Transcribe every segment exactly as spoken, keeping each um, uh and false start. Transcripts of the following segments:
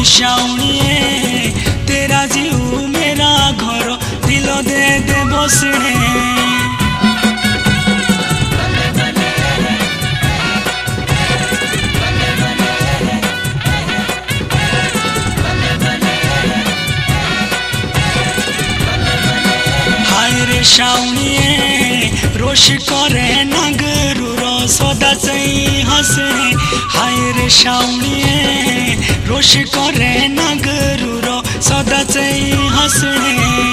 शाउणिए तेरा जीव मेरा घर दिल दे दे बसने। शाउणिए रोश करे नागरुर सदा चाहिँ हसने। हाय रे शाउणिए रोश करे नागरुर सदा चाहिँ हसने।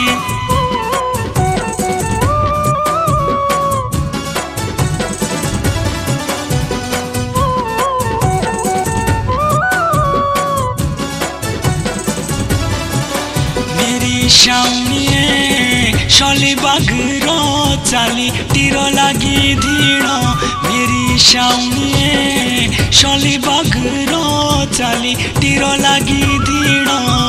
मेरी शाउणिए शली बाघर चाली तिर लागी धीण। मेरी शाउणिए शली बाघर चाली तिर लागी धीण।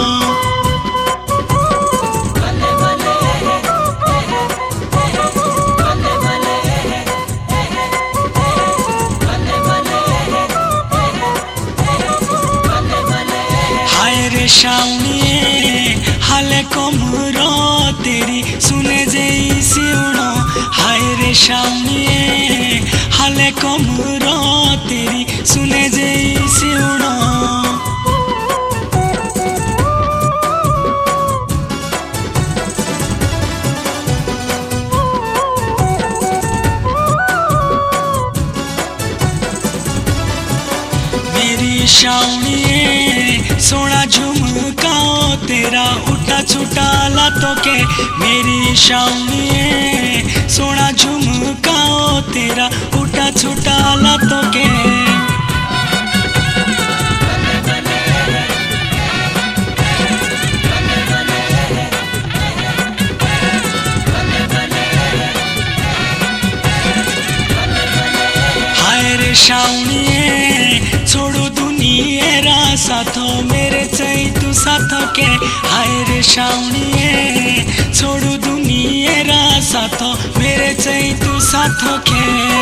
हाय रे शाउणिए हाले कमर तेरी सुने जई सिउण। हाय रे शाउणिए हाले कमर तेरी सुने जई सिउण। मेरी शाउणिए सोना झुमकाओ तेरा उठा छुटा लातों के। मेरी शाउणिए सोना झुमकाओ तेरा उठा छुटा लातों के। हाय रे शाउणिए छोड़ो दुनिया साथ मेरे चाहिए तू साथ के। हाय रे शाउणिए छोड़ो दुनिया साथ मेरे चाहिए तू साथ के।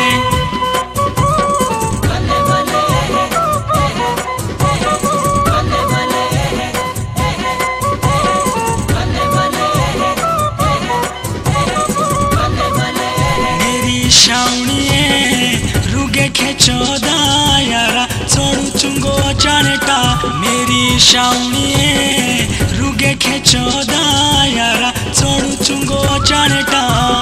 मेरी शाउणिए रुगे खेचो दायारा छोड़ू चुंगो चानेटा। मेरी शाउणिए रुगे खेचो दायारा छोड़ू चुंगो चानेटा।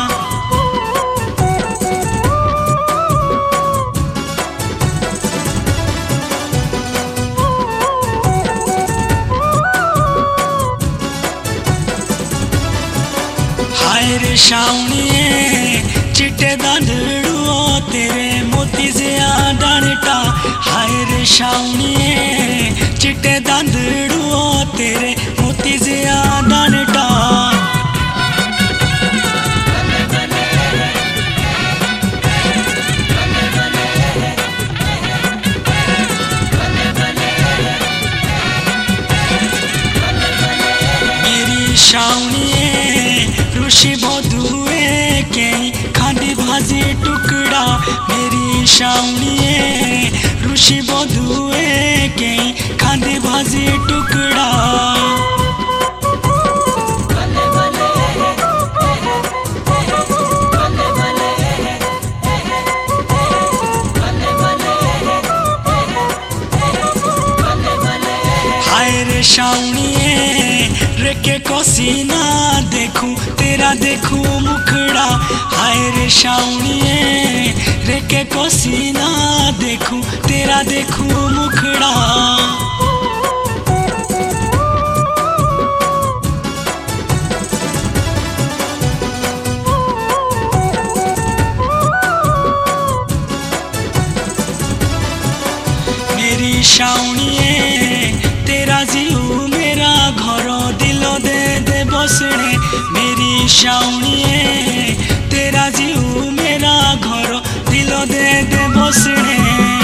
हाय रे शाउणिए चिट्टे दांडड़ुओ तेरे मोती जिया डानेटा। हाय रे शाउणिए चिट्टे दांडड़ुओ तेरे मोती जिया डानेटा। मेरी शाउणिए ऋषि बधुए के खांडी भाजी टुकड़ा। मेरी शाउणिए ऋषि बधुए के खांडी भाजी टुकड़ा। हाय रे शाउणिए रेके कोसीना देखूं तेरा देखूं मुखड़ा। हाय रे शाउणिए रेके कोसीना देखूं तेरा देखूं मुखड़ा। मेरी शाउणिए तेरा जीव मेरा घर दिल दे दे बसने। मेरी शाउणिए तेरा जीव मेरा घर दिल दे दे बसने।